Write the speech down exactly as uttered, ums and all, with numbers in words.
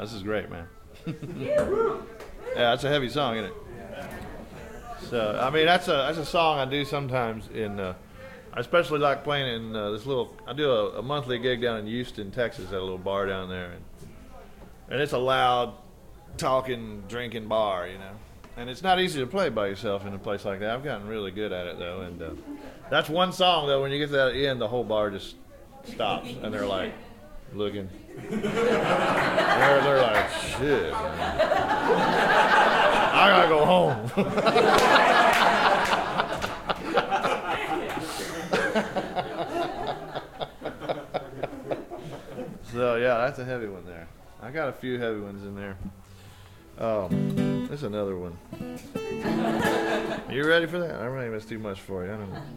this is great, man. Yeah, that's a heavy song, isn't it? So, I mean, that's a that's a song I do sometimes. In uh, I especially like playing in uh, this little. I do a, a monthly gig down in Houston, Texas, at a little bar down there, and and it's a loud, talking, drinking bar, you know. And it's not easy to play by yourself in a place like that. I've gotten really good at it though, and uh, that's one song though. When you get to that end, the whole bar just stops, and they're like looking. they're, they're like, shit, man. I gotta go home. So yeah, that's a heavy one there. I got a few heavy ones in there. Um, there's another one. You ready for that? I don't think that's too much for you. I don't know.